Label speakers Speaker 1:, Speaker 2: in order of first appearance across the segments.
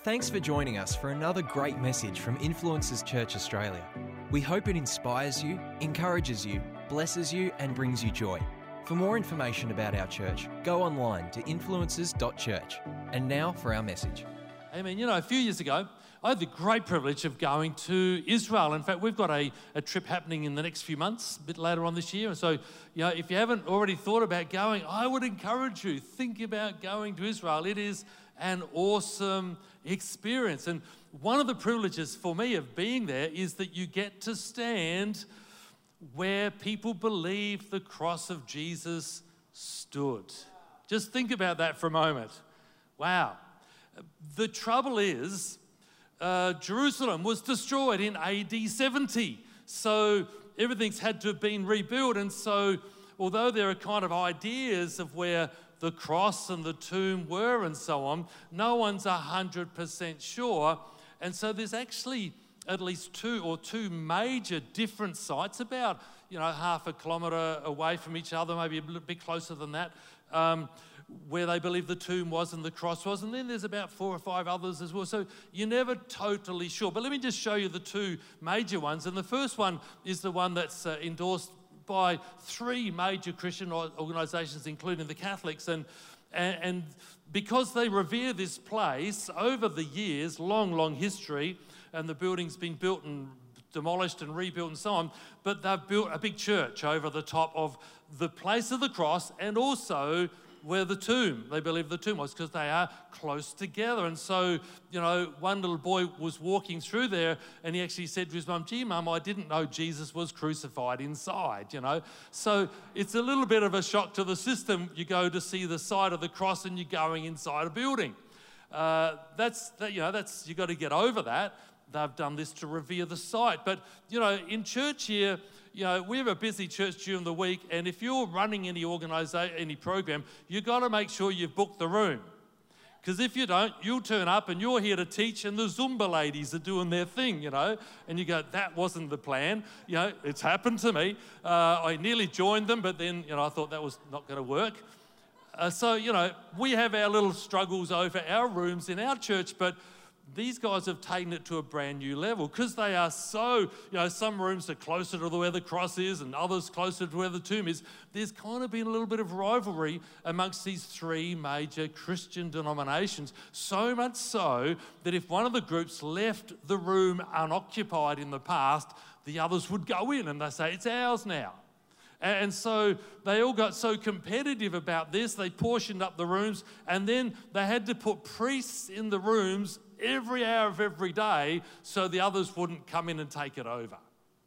Speaker 1: Thanks for joining us for another great message from Influencers Church Australia. We hope it inspires you, encourages you, blesses you and brings you joy. For more information about our church, go online to influencers.church. And now for our message.
Speaker 2: Amen. You know, a few years ago, I had the great privilege of going to Israel. In fact, we've got a trip happening in the next few months, a bit later on this year. And so, you know, if you haven't already thought about going, I would encourage you, think about going to Israel. It is an awesome experience. And one of the privileges for me of being there is that you get to stand where people believe the cross of Jesus stood. Just think about that for a moment. Wow. The trouble is, Jerusalem was destroyed in AD 70. So everything's had to have been rebuilt. And so although there are kind of ideas of where the cross and the tomb were and so on, no one's 100% sure. And so there's actually at least two major different sites about, you know, half a kilometre away from each other, maybe a bit closer than that, where they believe the tomb was and the cross was. And then there's about 4 or 5 others as well. So you're never totally sure. But let me just show you the two major ones. And the first one is the one that's endorsed by 3 major Christian organisations, including the Catholics. And because they revere this place over the years, long history, and the building's been built and demolished and rebuilt and so on, but they've built a big church over the top of the place of the cross and also where the tomb, they believe the tomb was, because they are close together. And so, you know, one little boy was walking through there and he actually said to his mum, gee, Mum, I didn't know Jesus was crucified inside, you know. So it's a little bit of a shock to the system. You go to see the side of the cross and you're going inside a building. You got to get over that. They've done this to revere the site. But, you know, in church here, you know, we have a busy church during the week, and if you're running any program, you've got to make sure you've booked the room. Because if you don't, you'll turn up and you're here to teach and the Zumba ladies are doing their thing, you know, and you go, that wasn't the plan. You know, it's happened to me. I nearly joined them, but then, you know, I thought that was not going to work. So, you know, we have our little struggles over our rooms in our church, but these guys have taken it to a brand new level because they are so, you know, some rooms are closer to where the cross is and others closer to where the tomb is. There's kind of been a little bit of rivalry amongst these 3 major Christian denominations, so much so that if one of the groups left the room unoccupied in the past, the others would go in and they say, it's ours now. And so they all got so competitive about this, they portioned up the rooms, and then they had to put priests in the rooms every hour of every day so the others wouldn't come in and take it over.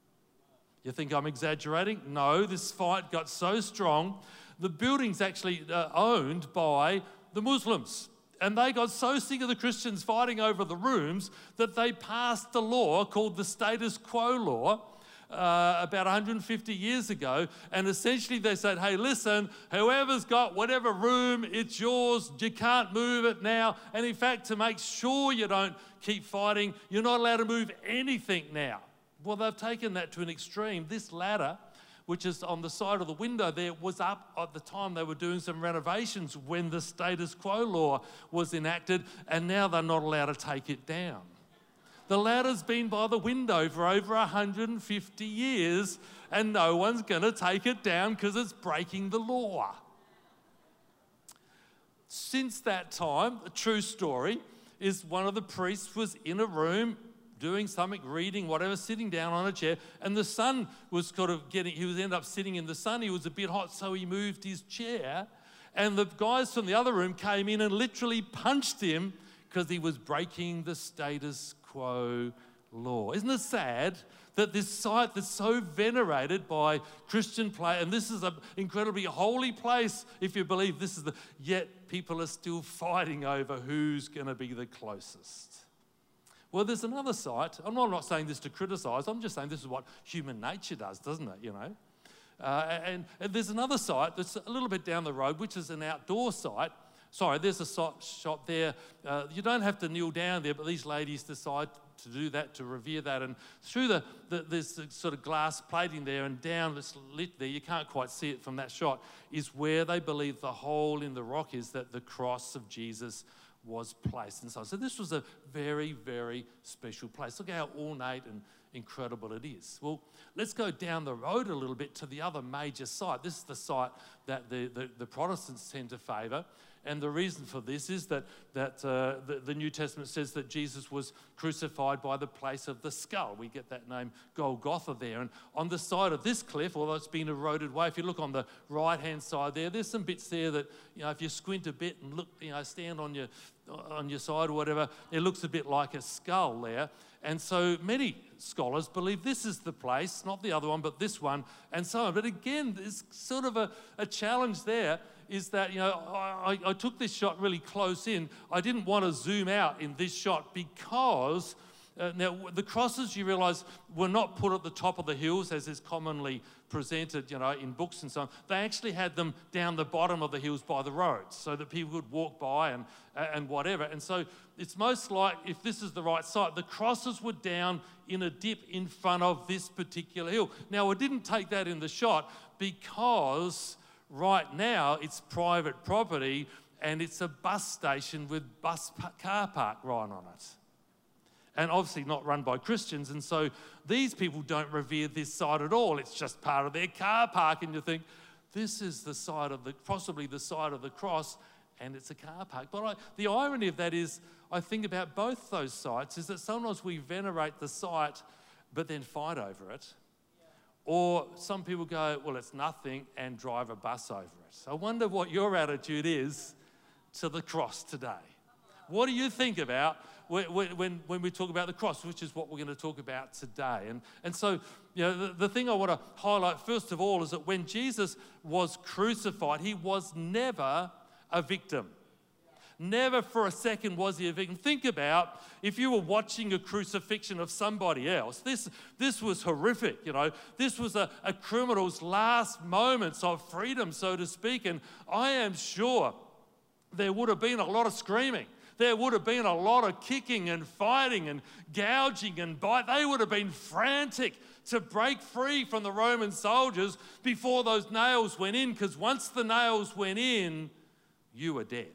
Speaker 2: You think I'm exaggerating? No, this fight got so strong. The building's actually owned by the Muslims. And they got so sick of the Christians fighting over the rooms that they passed a law called the Status Quo Law, about 150 years ago, and essentially they said, hey, listen, whoever's got whatever room, it's yours, you can't move it now. And in fact, to make sure you don't keep fighting, you're not allowed to move anything now. Well, they've taken that to an extreme. This ladder, which is on the side of the window there, was up at the time they were doing some renovations when the Status Quo Law was enacted, and now they're not allowed to take it down. The ladder's been by the window for over 150 years and no one's going to take it down because it's breaking the law. Since that time, a true story is one of the priests was in a room doing something, reading, whatever, sitting down on a chair, and the sun was he ended up sitting in the sun. He was a bit hot, so he moved his chair, and the guys from the other room came in and literally punched him because he was breaking the Status Quo Law. Isn't it sad that this site that's so venerated by Christian play, and this is an incredibly holy place if you believe this is yet people are still fighting over who's going to be the closest. Well, there's another site. I'm not saying this to criticise, I'm just saying this is what human nature does, doesn't it, you know? And there's another site that's a little bit down the road, which is an outdoor site. Sorry, there's a shop there. You don't have to kneel down there, but these ladies decide to do that, to revere that. And through this sort of glass plating there and down that's lit there, you can't quite see it from that shot, is where they believe the hole in the rock is that the cross of Jesus was placed inside. So this was a very, very special place. Look how ornate and incredible it is. Well, let's go down the road a little bit to the other major site. This is the site that the Protestants tend to favour. And the reason for this is that the New Testament says that Jesus was crucified by the place of the skull. We get that name Golgotha there. And on the side of this cliff, although it's been eroded away, if you look on the right-hand side there's some bits there that, if you squint a bit and look, stand on your side or whatever, it looks a bit like a skull there. And so many scholars believe this is the place, not the other one, but this one, and so on. But again, there's sort of a challenge there, is that, I took this shot really close in. I didn't want to zoom out in this shot because now the crosses, you realise, were not put at the top of the hills as is commonly presented, in books and so on. They actually had them down the bottom of the hills by the roads so that people could walk by and whatever. And so it's most like, if this is the right site, the crosses were down in a dip in front of this particular hill. Now, I didn't take that in the shot because right now it's private property and it's a bus station with car park right on it. And obviously not run by Christians. And so these people don't revere this site at all. It's just part of their car park. And you think, this is the side of possibly the side of the cross, and it's a car park. But the irony of that is, I think about both those sites, is that sometimes we venerate the site, but then fight over it. Or some people go, well, it's nothing, and drive a bus over it. So I wonder what your attitude is to the cross today. What do you think about when we talk about the cross, which is what we're going to talk about today? And so, the thing I want to highlight first of all is that when Jesus was crucified, he was never a victim. Never for a second was he a victim. Think about if you were watching a crucifixion of somebody else. This was horrific, This was a criminal's last moments of freedom, so to speak. And I am sure there would have been a lot of screaming. There would have been a lot of kicking and fighting and gouging and bite. They would have been frantic to break free from the Roman soldiers before those nails went in, because once the nails went in, you were dead.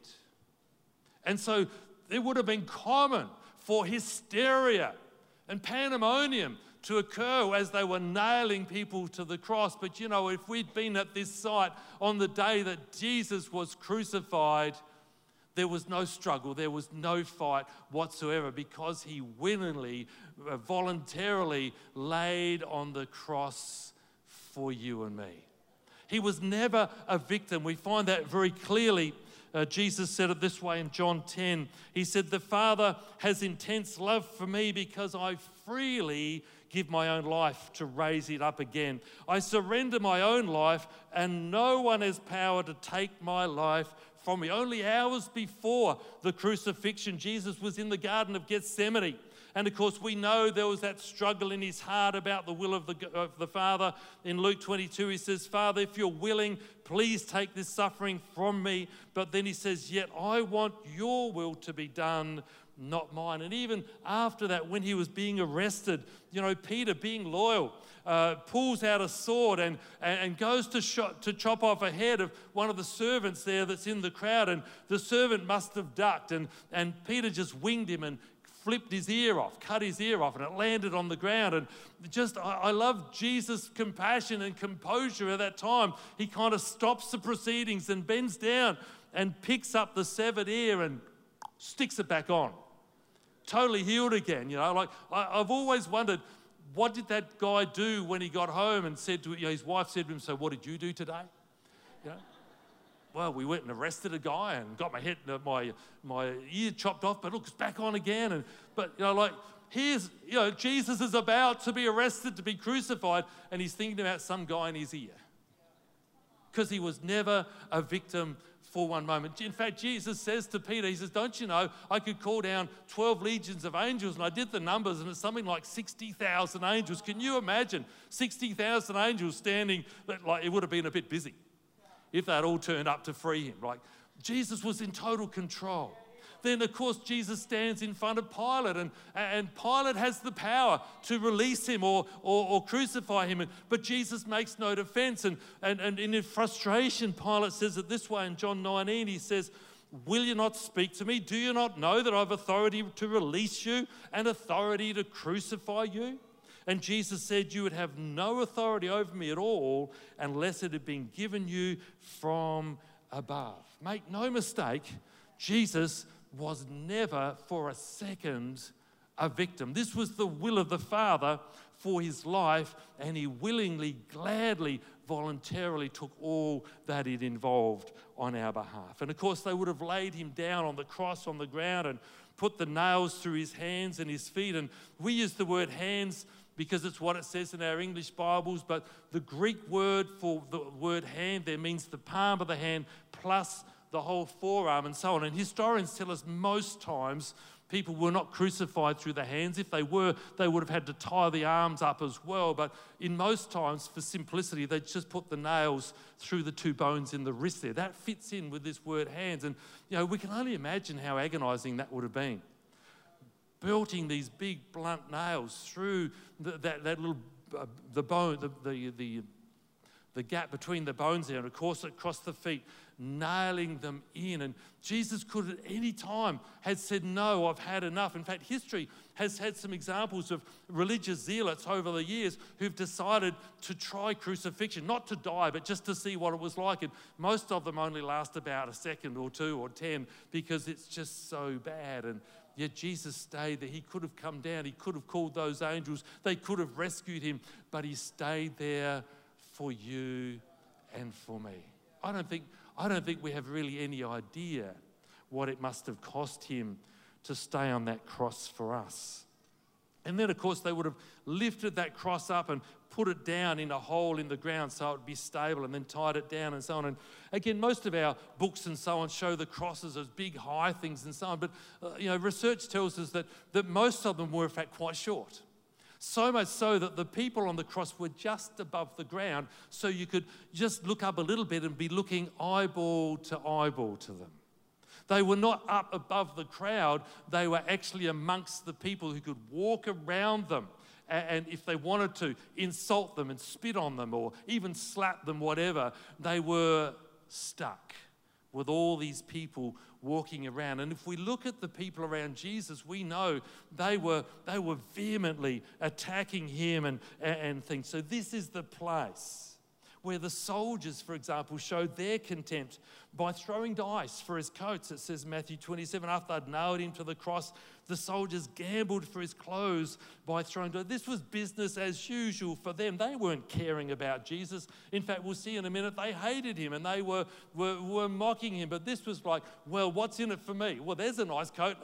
Speaker 2: And so it would have been common for hysteria and pandemonium to occur as they were nailing people to the cross. But if we'd been at this site on the day that Jesus was crucified, there was no struggle, there was no fight whatsoever, because he willingly, voluntarily laid on the cross for you and me. He was never a victim. We find that very clearly. Jesus said it this way in John 10. He said, "The Father has intense love for me because I freely give my own life to raise it up again. I surrender my own life, and no one has power to take my life from me." Only hours before the crucifixion, Jesus was in the Garden of Gethsemane. And of course, we know there was that struggle in his heart about the will of the Father. In Luke 22, he says, "Father, if you're willing, please take this suffering from me." But then he says, "Yet I want your will to be done, not mine." And even after that, when he was being arrested, Peter, being loyal, pulls out a sword and goes to chop off a head of one of the servants there that's in the crowd. And the servant must have ducked, and Peter just winged him and flipped his ear off, cut his ear off, and it landed on the ground. And I love Jesus' compassion and composure at that time. He kind of stops the proceedings and bends down and picks up the severed ear and sticks it back on. Totally healed again, I've always wondered, what did that guy do when he got home and said to his wife said to him, "So what did you do today?" Well, we went and arrested a guy and got my ear chopped off, but look, it's back on again. Here's, Jesus is about to be arrested, to be crucified, and he's thinking about some guy in his ear. Because he was never a victim for one moment. In fact, Jesus says to Peter, he says, "Don't you know, I could call down 12 legions of angels," and I did the numbers, and it's something like 60,000 angels. Can you imagine 60,000 angels standing? It would have been a bit busy if they'd all turned up to free him. Jesus was in total control. Then, of course, Jesus stands in front of Pilate, and Pilate has the power to release him or crucify him. But Jesus makes no defense. And in frustration, Pilate says it this way in John 19. He says, will you not speak to me? Do you not know that I have authority to release you and authority to crucify you? And Jesus said, you would have no authority over me at all unless it had been given you from above. Make no mistake, Jesus was never for a second a victim. This was the will of the Father for his life, and he willingly, gladly, voluntarily took all that it involved on our behalf. And of course, they would have laid him down on the cross on the ground and put the nails through his hands and his feet. And we use the word hands because it's what it says in our English Bibles, but the Greek word for the word hand there means the palm of the hand plus the whole forearm and so on. And historians tell us most times people were not crucified through the hands. If they were, they would have had to tie the arms up as well. But in most times, for simplicity, they just put the nails through the two bones in the wrist there. That fits in with this word hands. And, we can only imagine how agonizing that would have been. Belting these big blunt nails through that little the bone, the gap between the bones there, and of course across the feet, nailing them in. And Jesus could at any time have said, no, I've had enough. In fact, history has had some examples of religious zealots over the years who've decided to try crucifixion, not to die, but just to see what it was like. And most of them only last about a second or 2 or 10 because it's just so bad. And yet Jesus stayed there. He could have come down. He could have called those angels. They could have rescued him, but he stayed there for you and for me. I don't think we have really any idea what it must have cost him to stay on that cross for us. And then, of course, they would have lifted that cross up and put it down in a hole in the ground so it would be stable, and then tied it down and so on. And again, most of our books and so on show the crosses as big, high things and so on. But, research tells us that most of them were, in fact, quite short. So much so that the people on the cross were just above the ground, so you could just look up a little bit and be looking eyeball to them. They were not up above the crowd. They were actually amongst the people who could walk around them and if they wanted to, insult them and spit on them or even slap them, whatever. They were stuck with all these people walking around. And if we look at the people around Jesus, we know they were vehemently attacking him and things. So this is the place where the soldiers, for example, showed their contempt by throwing dice for his coats. It says in Matthew 27, after they'd nailed him to the cross, the soldiers gambled for his clothes by throwing dice. This was business as usual for them. They weren't caring about Jesus. In fact, we'll see in a minute, they hated him and they were mocking him. But this was like, well, what's in it for me? Well, there's a nice coat.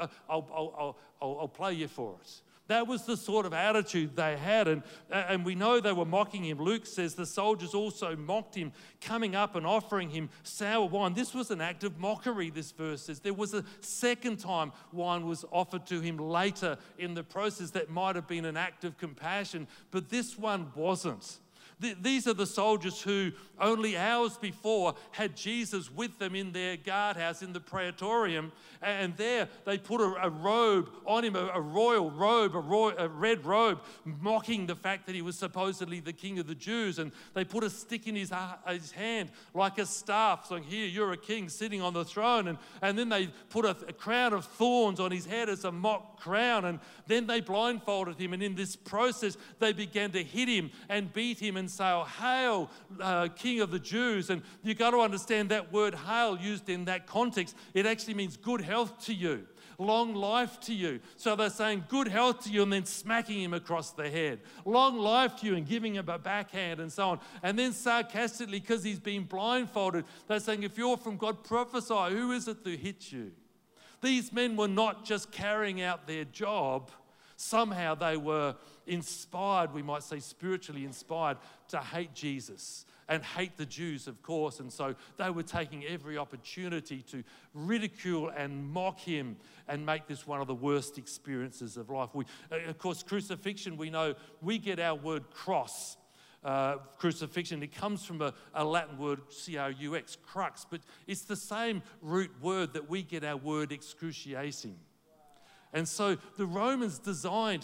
Speaker 2: I'll play you for it. That was the sort of attitude they had, and we know they were mocking him. Luke says the soldiers also mocked him, coming up and offering him sour wine. This was an act of mockery, this verse says. There was a second time wine was offered to him later in the process that might have been an act of compassion, but this one wasn't. These are the soldiers who only hours before had Jesus with them in their guardhouse in the praetorium, and there they put a robe on him, a royal robe, a red robe, mocking the fact that he was supposedly the king of the Jews, and they put a stick in his hand like a staff, saying, here, you're a king sitting on the throne, and then they put a crown of thorns on his head as a mock crown, and then they blindfolded him, and in this process they began to hit him and beat him and say, oh, hail, King of the Jews. And you've got to understand that word hail used in that context, it actually means good health to you, long life to you. So they're saying good health to you and then smacking him across the head. Long life to you and giving him a backhand and so on. And then sarcastically, because he's been blindfolded, they're saying, if you're from God, prophesy. Who is it that hit you? These men were not just carrying out their job. Somehow they were inspired, we might say spiritually inspired, to hate Jesus and hate the Jews, of course. And so they were taking every opportunity to ridicule and mock him and make this one of the worst experiences of life. Of course, crucifixion, we know we get our word cross. Crucifixion, it comes from a Latin word, crux, crux, but it's the same root word that we get our word excruciating. And so the Romans designed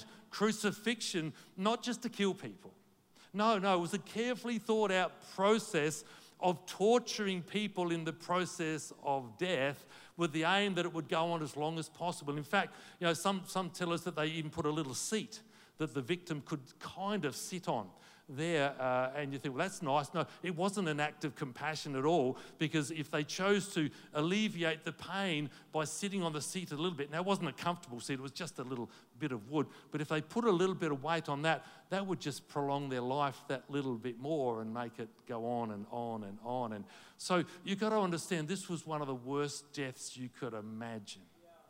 Speaker 2: crucifixion not just to kill people. No, it was a carefully thought out process of torturing people in the process of death with the aim that it would go on as long as possible. In fact, some tell us that they even put a little seat that the victim could kind of sit on there, and you think, well, that's nice. No, it wasn't an act of compassion at all, because if they chose to alleviate the pain by sitting on the seat a little bit, now it wasn't a comfortable seat, it was just a little bit of wood, but if they put a little bit of weight on that, that would just prolong their life that little bit more and make it go on and on and on. And so you've got to understand, this was one of the worst deaths you could imagine.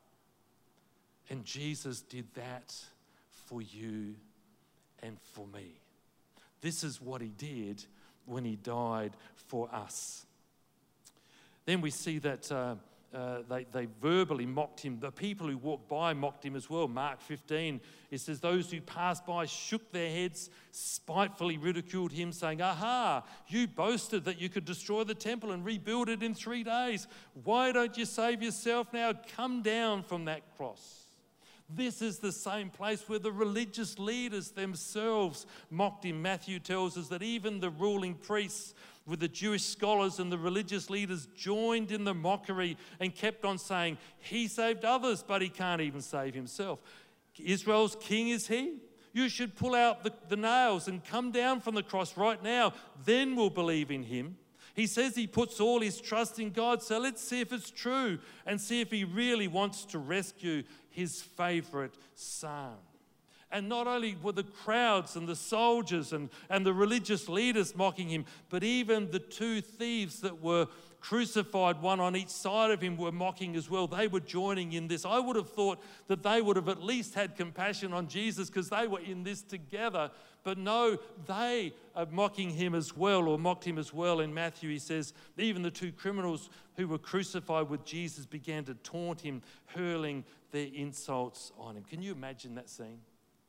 Speaker 2: And Jesus did that for you and for me. This is what he did when he died for us. Then we see that they verbally mocked him. The people who walked by mocked him as well. Mark 15, it says, those who passed by shook their heads, spitefully ridiculed him, saying, aha, you boasted that you could destroy the temple and rebuild it in 3 days. Why don't you save yourself now? Come down from that cross. This is the same place where the religious leaders themselves mocked him. Matthew tells us that even the ruling priests with the Jewish scholars and the religious leaders joined in the mockery and kept on saying, he saved others, but he can't even save himself. Israel's king is he? You should pull out the nails and come down from the cross right now. Then we'll believe in him. He says he puts all his trust in God, so let's see if it's true and see if he really wants to rescue his favourite son. And not only were the crowds and the soldiers and the religious leaders mocking him, but even the 2 thieves that were crucified, one on each side of him, were mocking as well. They were joining in this. I would have thought that they would have at least had compassion on Jesus because they were in this together. But no, they are mocking him as well, or mocked him as well. In Matthew, he says, even the 2 criminals who were crucified with Jesus began to taunt him, hurling their insults on him. Can you imagine that scene?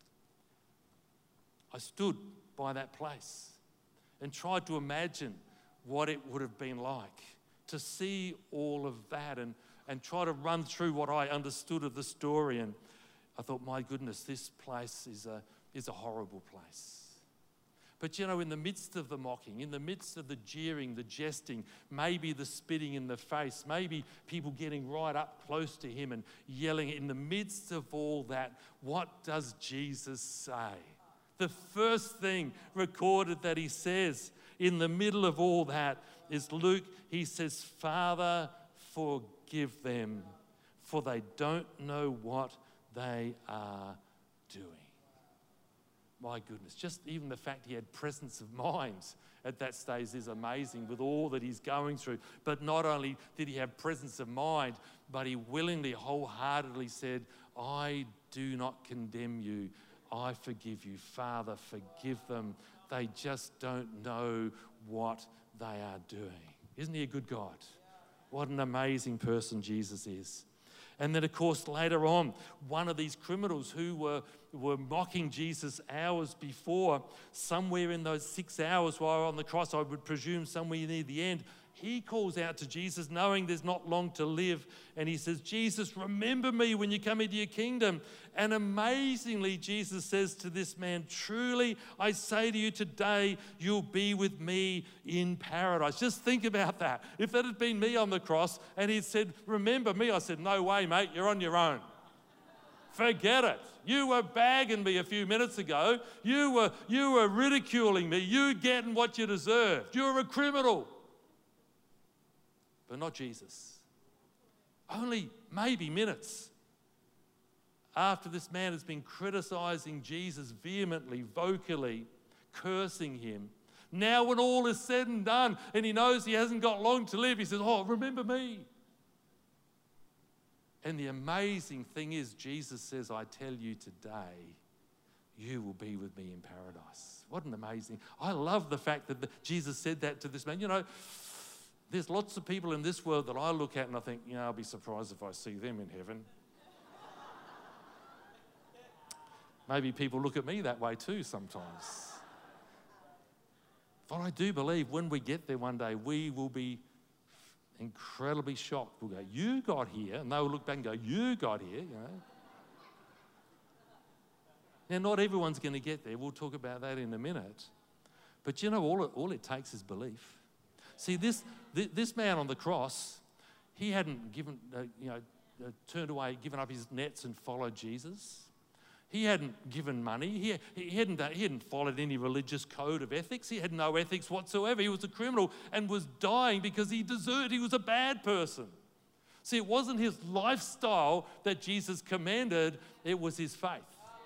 Speaker 2: I stood by that place and tried to imagine what it would have been like to see all of that and try to run through what I understood of the story. And I thought, my goodness, this place is a horrible place. But in the midst of the mocking, in the midst of the jeering, the jesting, maybe the spitting in the face, maybe people getting right up close to him and yelling, in the midst of all that, what does Jesus say? The first thing recorded that he says in the middle of all that is Luke. He says, Father, forgive them, for they don't know what they are doing. My goodness, just even the fact he had presence of mind at that stage is amazing with all that he's going through. But not only did he have presence of mind, but he willingly, wholeheartedly said, I do not condemn you. I forgive you. Father, forgive them. They just don't know what they are doing. Isn't he a good God? What an amazing person Jesus is. And then, of course, later on, one of these criminals who were mocking Jesus hours before, somewhere in those 6 hours while on the cross, I would presume somewhere near the end, he calls out to Jesus, knowing there's not long to live, and he says, Jesus, remember me when you come into your kingdom. And amazingly, Jesus says to this man, truly, I say to you today, you'll be with me in paradise. Just think about that. If that had been me on the cross and he'd said, remember me, I said, no way, mate, you're on your own. Forget it. You were bagging me a few minutes ago. You were ridiculing me. You getting what you deserved. You're a criminal. But not Jesus. Only maybe minutes after this man has been criticizing Jesus vehemently, vocally, cursing him, now when all is said and done and he knows he hasn't got long to live, he says, oh, remember me. And the amazing thing is, Jesus says, I tell you today, you will be with me in paradise. What an amazing, I love the fact that Jesus said that to this man. There's lots of people in this world that I look at and I think, I'll be surprised if I see them in heaven. Maybe people look at me that way too sometimes. But I do believe when we get there one day, we will be incredibly shocked. We'll go, you got here. And they will look back and go, you got here, Now, not everyone's going to get there. We'll talk about that in a minute. But all it takes is belief. See, this man on the cross, he hadn't turned away, given up his nets and followed Jesus. He hadn't given money. He hadn't followed any religious code of ethics. He had no ethics whatsoever. He was a criminal and was dying because he deserved. He was a bad person. See, it wasn't his lifestyle that Jesus commanded. It was his faith.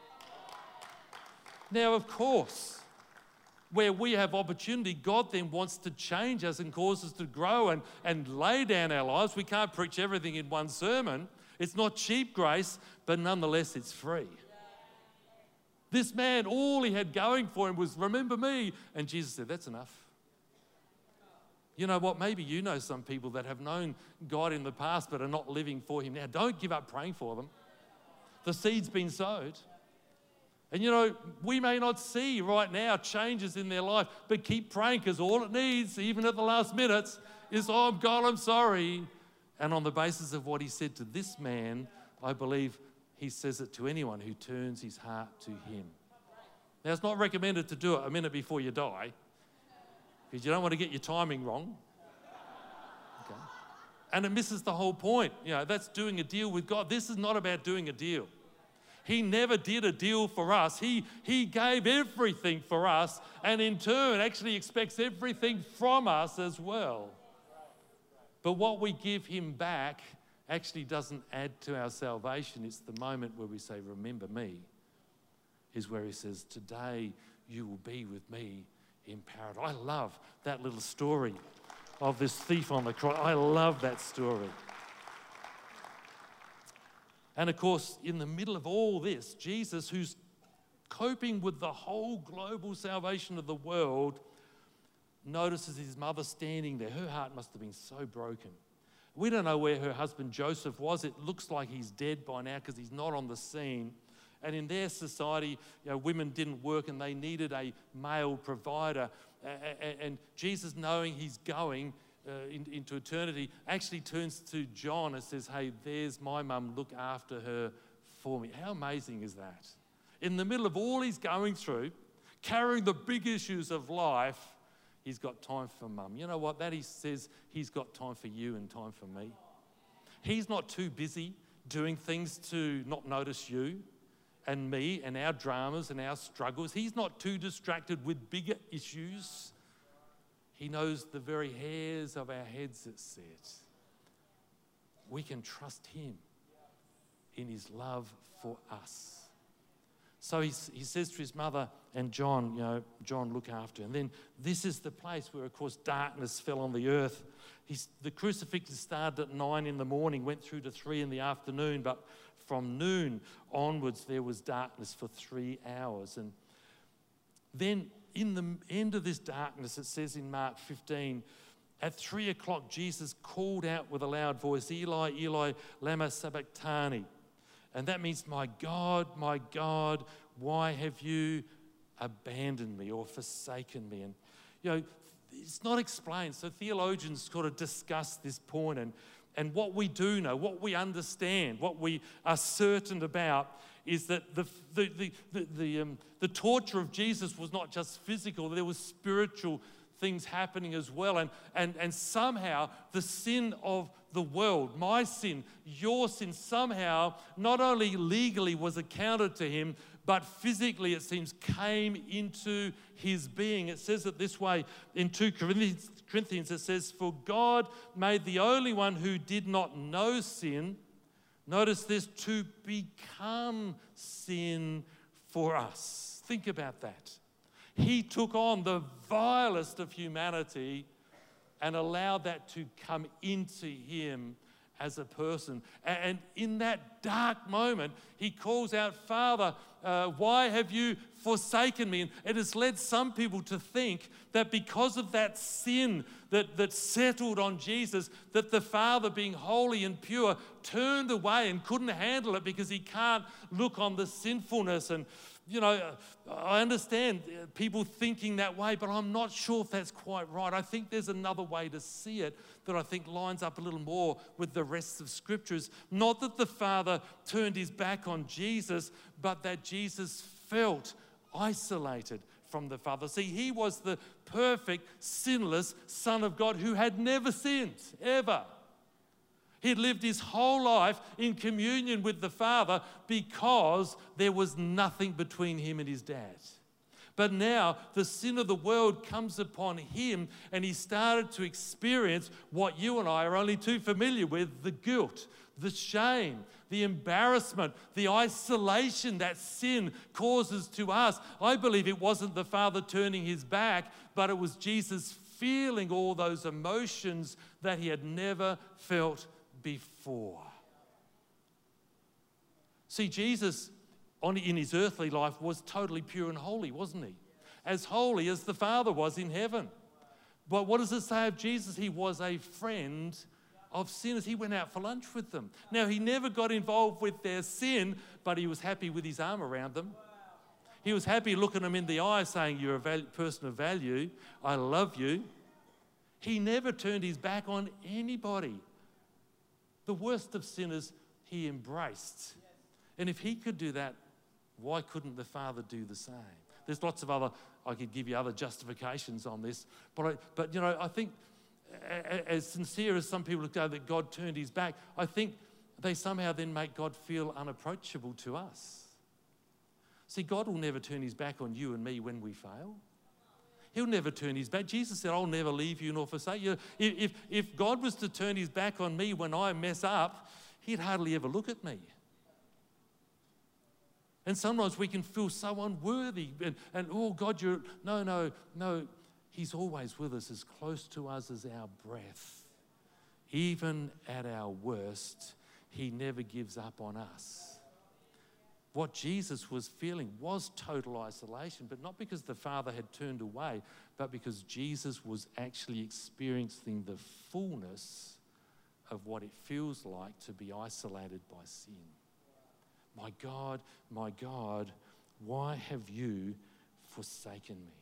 Speaker 2: Now, of course, where we have opportunity, God then wants to change us and cause us to grow and lay down our lives. We can't preach everything in one sermon. It's not cheap grace, but nonetheless, it's free. This man, all he had going for him was, remember me. And Jesus said, that's enough. You know what? Maybe you know some people that have known God in the past but are not living for him now. Don't give up praying for them. The seed's been sowed. And you know, we may not see right now changes in their life, but keep praying, because all it needs, even at the last minutes, is, oh God, I'm sorry. And on the basis of what he said to this man, I believe he says it to anyone who turns his heart to him. Now, it's not recommended to do it a minute before you die, because you don't want to get your timing wrong. Okay. And it misses the whole point. You know, that's doing a deal with God. This is not about doing a deal. He never did a deal for us. He gave everything for us, and in turn actually expects everything from us as well. But what we give him back actually doesn't add to our salvation. It's the moment where we say, remember me, is where he says, today you will be with me in paradise. I love that little story of this thief on the cross. I love that story. And of course, in the middle of all this, Jesus, who's coping with the whole global salvation of the world, notices his mother standing there. Her heart must have been so broken. We don't know where her husband Joseph was. It looks like he's dead by now because he's not on the scene. And in their society, you know, women didn't work and they needed a male provider. And Jesus, knowing he's going into eternity, actually turns to John and says, hey, there's my mum, look after her for me. How amazing is that? In the middle of all he's going through, carrying the big issues of life, he's got time for mum. You know what? That he says he's got time for you and time for me. He's not too busy doing things to not notice you and me and our dramas and our struggles. He's not too distracted with bigger issues. He knows the very hairs of our heads, it says. We can trust him in his love for us. So he says to his mother and John, you know, John, look after. And then this is the place where, of course, darkness fell on the earth. The crucifixion started at 9 in the morning, went through to 3 in the afternoon, but from noon onwards there was darkness for 3 hours. And then in the end of this darkness, it says in Mark 15, at 3 o'clock Jesus called out with a loud voice, Eli, Eli, lama sabachthani. And that means, my God, why have you abandoned me or forsaken me? And, you know, it's not explained. So theologians sort of discuss this point. And what we do know, what we understand, what we are certain about is that the torture of Jesus was not just physical. There was spiritual things happening as well. And somehow the sin of the world, my sin, your sin, somehow not only legally was accounted to him, but physically, it seems, came into his being. It says it this way in 2 Corinthians, it says, for God made the only one who did not know sin, notice this, to become sin for us. Think about that. He took on the vilest of humanity and allowed that to come into him as a person. And in that dark moment, he calls out, Father, why have you forsaken me? And it has led some people to think that because of that sin that settled on Jesus, that the Father, being holy and pure, turned away and couldn't handle it because he can't look on the sinfulness. And you know, I understand people thinking that way, but I'm not sure if that's quite right. I think there's another way to see it that I think lines up a little more with the rest of Scriptures. Not that the Father turned his back on Jesus, but that Jesus felt isolated, from the Father. See, he was the perfect, sinless Son of God who had never sinned, ever. He'd lived his whole life in communion with the Father because there was nothing between him and his dad. But now the sin of the world comes upon him, and he started to experience what you and I are only too familiar with: the guilt, the shame, the embarrassment, the isolation that sin causes to us. I believe it wasn't the Father turning his back, but it was Jesus feeling all those emotions that he had never felt before. See, Jesus in his earthly life was totally pure and holy, wasn't he? As holy as the Father was in heaven. But what does it say of Jesus? He was a friend of sinners. He went out for lunch with them. Now, he never got involved with their sin, but he was happy with his arm around them. He was happy looking them in the eye saying, "You're a person of value. I love you." He never turned his back on anybody. The worst of sinners he embraced. And if he could do that, why couldn't the Father do the same? There's lots of other, I could give you other justifications on this, but I think as sincere as some people go that God turned his back, I think they somehow then make God feel unapproachable to us. See, God will never turn his back on you and me when we fail. He'll never turn his back. Jesus said, "I'll never leave you nor forsake you." If God was to turn his back on me when I mess up, he'd hardly ever look at me. And sometimes we can feel so unworthy and oh God, no. He's always with us, as close to us as our breath. Even at our worst, he never gives up on us. What Jesus was feeling was total isolation, but not because the Father had turned away, but because Jesus was actually experiencing the fullness of what it feels like to be isolated by sin. My God, why have you forsaken me?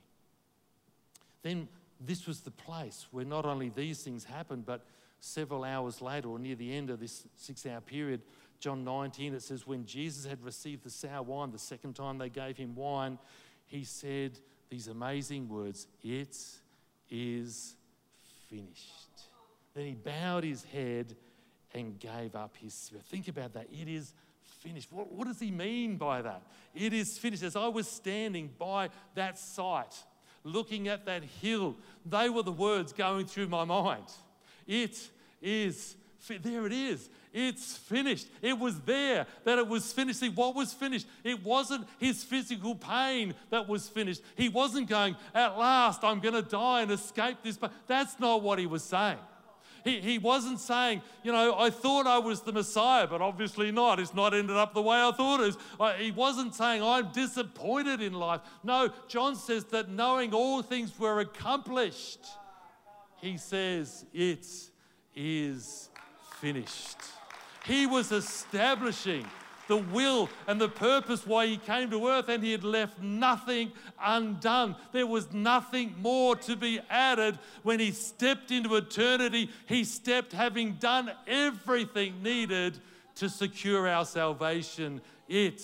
Speaker 2: Then this was the place where not only these things happened, but several hours later, or near the end of this 6-hour period, John 19, it says, when Jesus had received the sour wine, the second time they gave him wine, he said these amazing words, "It is finished." Then he bowed his head and gave up his spirit. Think about that. It is finished. What does he mean by that? It is finished. As I was standing by that site, looking at that hill, they were the words going through my mind. It is, there it is. It's finished. It was there that it was finished. See, what was finished? It wasn't his physical pain that was finished. He wasn't going, "At last, I'm going to die and escape this pain." That's not what he was saying. He wasn't saying, I thought I was the Messiah, but obviously not. It's not ended up the way I thought it was. He wasn't saying, "I'm disappointed in life." No, John says that knowing all things were accomplished, he says, "It is finished." He was establishing the will and the purpose why he came to earth, and he had left nothing undone. There was nothing more to be added. When he stepped into eternity, he stepped having done everything needed to secure our salvation. It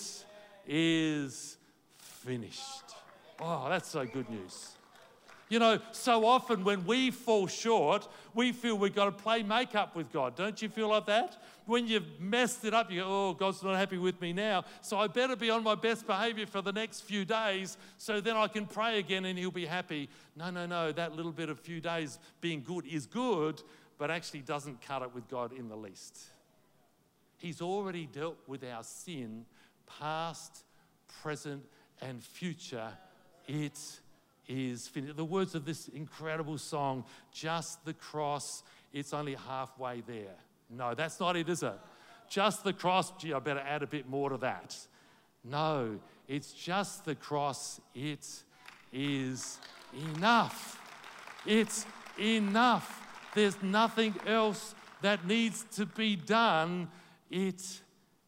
Speaker 2: is finished. Oh, that's so good news. So often when we fall short, we feel we've got to play makeup with God. Don't you feel like that? When you've messed it up, you go, "Oh, God's not happy with me now, so I better be on my best behavior for the next few days so then I can pray again and he'll be happy." No. That little bit of few days being good is good, but actually doesn't cut it with God in the least. He's already dealt with our sin, past, present, and future. It is finished. The words of this incredible song, "Just the cross, it's only halfway there." No, that's not it, is it? Just the cross, gee, I better add a bit more to that. No, it's just the cross. It is enough. It's enough. There's nothing else that needs to be done. It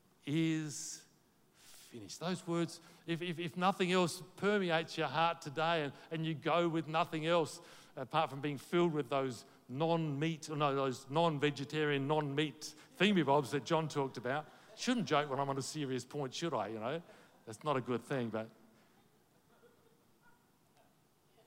Speaker 2: is finished. Those words, if nothing else permeates your heart today and you go with nothing else apart from being filled with those those non-vegetarian, non-meat thingamabobs that John talked about. Shouldn't joke when I'm on a serious point, should I? That's not a good thing, but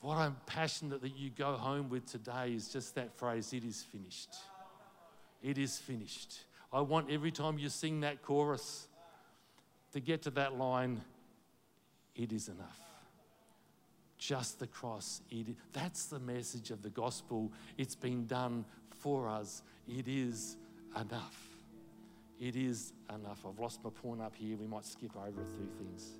Speaker 2: what I'm passionate that you go home with today is just that phrase, it is finished. It is finished. I want every time you sing that chorus to get to that line, it is enough. Just the cross. That's the message of the gospel. It's been done for us. It is enough. It is enough. I've lost my point up here. We might skip over a few things.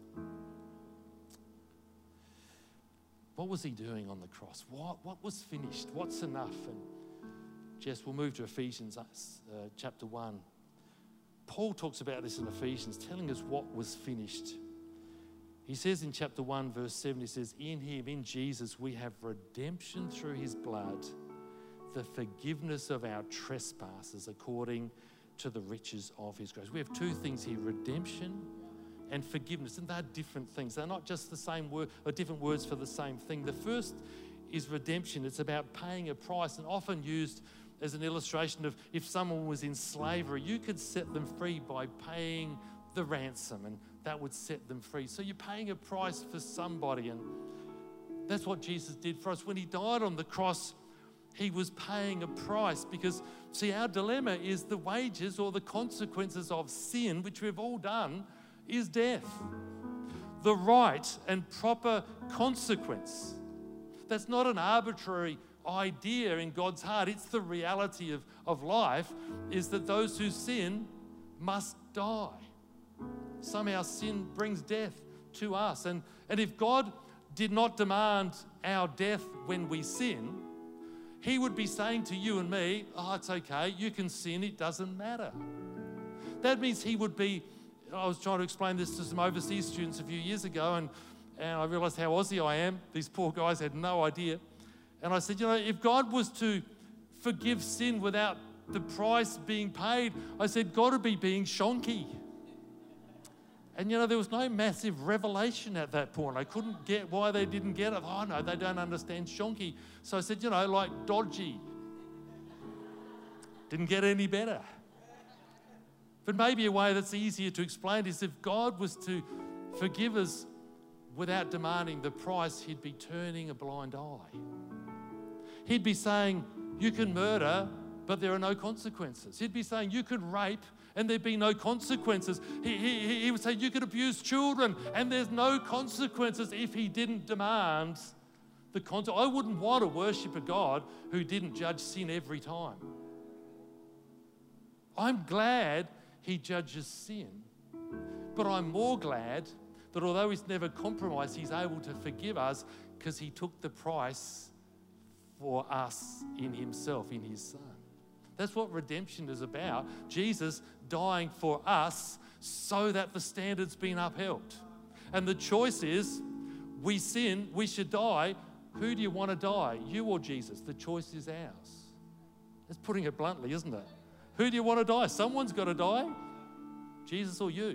Speaker 2: What was he doing on the cross? What was finished? What's enough? And Jess, we'll move to Ephesians chapter 1. Paul talks about this in Ephesians, telling us what was finished. He says in chapter 1, verse 7, he says, in him, in Jesus, we have redemption through his blood, the forgiveness of our trespasses according to the riches of his grace. We have two things here, redemption and forgiveness, and they're different things. They're not just the same word or different words for the same thing. The first is redemption. It's about paying a price, and often used as an illustration of if someone was in slavery, you could set them free by paying the ransom, and that would set them free. So you're paying a price for somebody, and that's what Jesus did for us. When he died on the cross, he was paying a price because, see, our dilemma is the wages or the consequences of sin, which we've all done, is death. The right and proper consequence. That's not an arbitrary idea in God's heart. It's the reality of life, is that those who sin must die. Somehow sin brings death to us. And if God did not demand our death when we sin, he would be saying to you and me, oh, it's okay, you can sin, it doesn't matter. That means he would be, I was trying to explain this to some overseas students a few years ago, and I realised how Aussie I am. These poor guys had no idea. And I said, if God was to forgive sin without the price being paid, I said, God would be being shonky. And there was no massive revelation at that point. I couldn't get why they didn't get it. Oh no, they don't understand shonky. So I said, like dodgy. Didn't get any better. But maybe a way that's easier to explain is if God was to forgive us without demanding the price, he'd be turning a blind eye. He'd be saying, you can murder, but there are no consequences. He'd be saying, you could rape, and there'd be no consequences. He would say, you could abuse children, and there's no consequences if he didn't demand the consequences. I wouldn't want to worship a God who didn't judge sin every time. I'm glad he judges sin, but I'm more glad that although he's never compromised, he's able to forgive us because he took the price for us in himself, in his Son. That's what redemption is about. Jesus dying for us so that the standard's been upheld. And the choice is, we sin, we should die. Who do you want to die? You or Jesus? The choice is ours. That's putting it bluntly, isn't it? Who do you want to die? Someone's got to die. Jesus or you?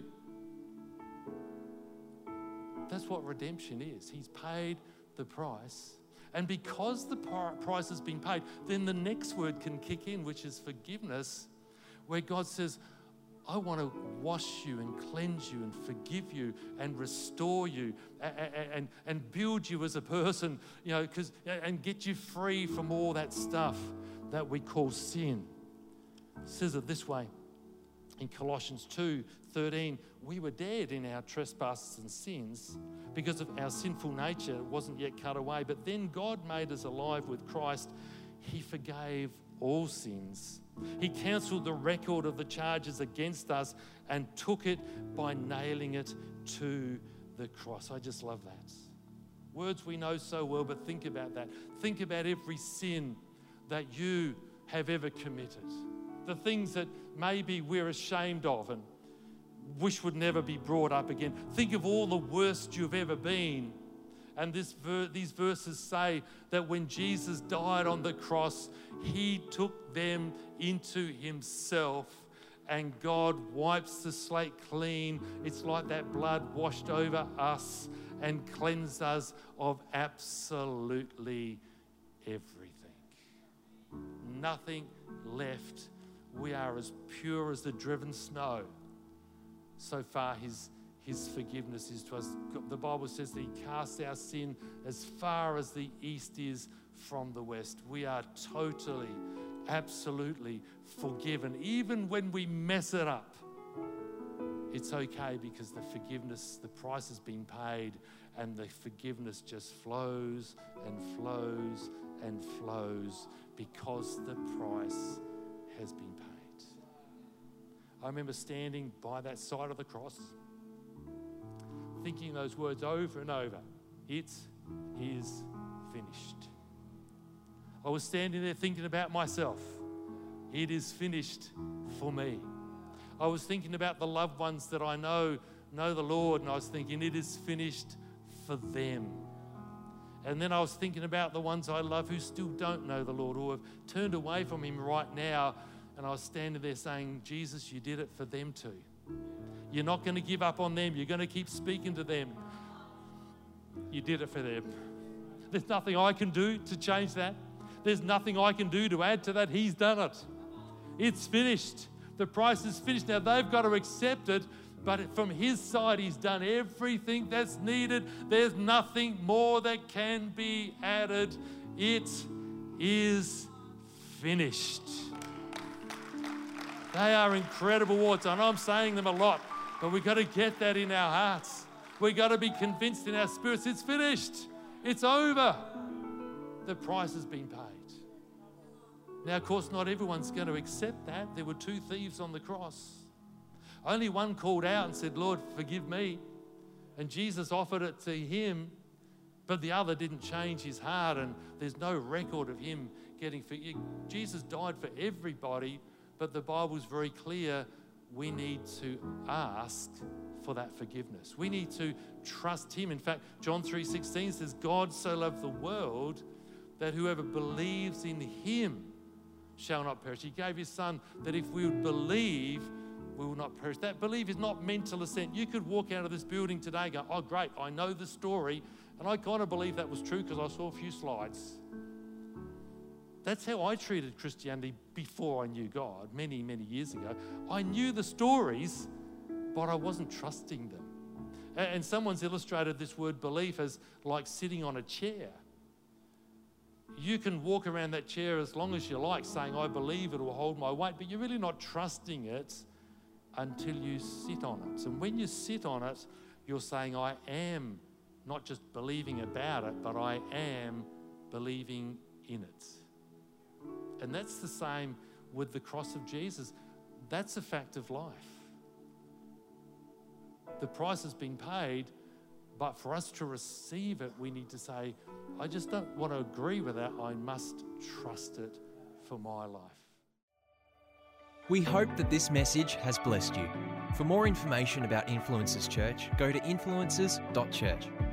Speaker 2: That's what redemption is. He's paid the price. And because the price has been paid, then the next word can kick in, which is forgiveness, where God says, I want to wash you and cleanse you and forgive you and restore you and build you as a person, and get you free from all that stuff that we call sin. It says it this way in Colossians 2:13, we were dead in our trespasses and sins because of our sinful nature. It wasn't yet cut away. But then God made us alive with Christ. He forgave all sins. He cancelled the record of the charges against us and took it by nailing it to the cross. I just love that. Words we know so well, but think about that. Think about every sin that you have ever committed. The things that maybe we're ashamed of and wish would never be brought up again. Think of all the worst you've ever been. And these verses say that when Jesus died on the cross, he took them into himself, and God wipes the slate clean. It's like that blood washed over us and cleansed us of absolutely everything. Nothing left. We are as pure as the driven snow. So far, his forgiveness is to us. The Bible says that he casts our sin as far as the east is from the west. We are totally, absolutely forgiven. Even when we mess it up, it's okay because the forgiveness, the price has been paid, and the forgiveness just flows and flows and flows because the price has been paid. I remember standing by that side of the cross, thinking those words over and over. It is finished. I was standing there thinking about myself. It is finished for me. I was thinking about the loved ones that I know the Lord, and I was thinking it is finished for them. And then I was thinking about the ones I love who still don't know the Lord, who have turned away from him right now, and I was standing there saying, Jesus, you did it for them too. You're not going to give up on them. You're going to keep speaking to them. You did it for them. There's nothing I can do to change that. There's nothing I can do to add to that. He's done it. It's finished. The price is finished. Now they've got to accept it, but from his side, he's done everything that's needed. There's nothing more that can be added. It is finished. They are incredible words. I know I'm saying them a lot, but we've got to get that in our hearts. We've got to be convinced in our spirits. It's finished. It's over. The price has been paid. Now, of course, not everyone's going to accept that. There were 2 thieves on the cross. Only one called out and said, Lord, forgive me. And Jesus offered it to him, but the other didn't change his heart, and there's no record of him getting forgiven. Jesus died for everybody, but the Bible's very clear. We need to ask for that forgiveness. We need to trust him. In fact, John 3:16 says, God so loved the world that whoever believes in him shall not perish. He gave his son that if we would believe, we will not perish. That belief is not mental assent. You could walk out of this building today and go, oh great, I know the story, and I kind of believe that was true because I saw a few slides. That's how I treated Christianity before I knew God, many, many years ago. I knew the stories, but I wasn't trusting them. And someone's illustrated this word belief as like sitting on a chair. You can walk around that chair as long as you like, saying, I believe it will hold my weight, but you're really not trusting it until you sit on it. And when you sit on it, you're saying, I am not just believing about it, but I am believing in it. And that's the same with the cross of Jesus. That's a fact of life. The price has been paid, but for us to receive it, we need to say, I just don't want to agree with that. I must trust it for my life.
Speaker 1: We hope that this message has blessed you. For more information about Influencers Church, go to influencers.church.